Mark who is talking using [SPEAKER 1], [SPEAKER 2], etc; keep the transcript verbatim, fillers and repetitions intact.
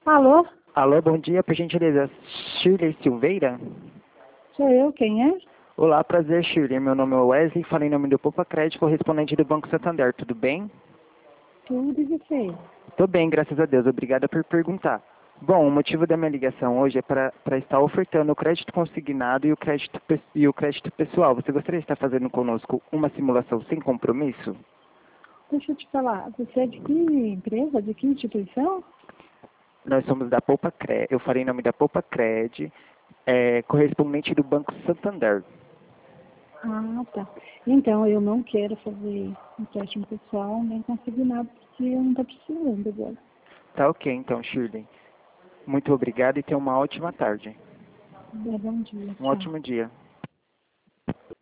[SPEAKER 1] Alô?
[SPEAKER 2] Alô, bom dia, por gentileza. Shirley Silveira?
[SPEAKER 1] Sou eu, quem é?
[SPEAKER 2] Olá, prazer, Shirley. Meu nome é Wesley, falei em nome do Poupa Crédito, correspondente do Banco Santander. Tudo bem?
[SPEAKER 1] Tudo e você?
[SPEAKER 2] Tô bem, graças a Deus. Obrigada por perguntar. Bom, o motivo da minha ligação hoje é para estar ofertando o crédito consignado e o crédito, pe- e o crédito pessoal. Você gostaria de estar fazendo conosco uma simulação sem compromisso?
[SPEAKER 1] Deixa eu te falar, você é de que empresa, de que instituição?
[SPEAKER 2] Nós somos da Poupa Cred. Eu falei em nome da Poupa Cred, é, correspondente do Banco Santander.
[SPEAKER 1] Ah, tá. Então, eu não quero fazer empréstimo pessoal nem consignado, porque eu não estou precisando agora.
[SPEAKER 2] Tá ok, então, Shirley. Muito obrigado e tenha uma ótima tarde.
[SPEAKER 1] Bom dia,
[SPEAKER 2] Um
[SPEAKER 1] tchau.
[SPEAKER 2] ótimo dia.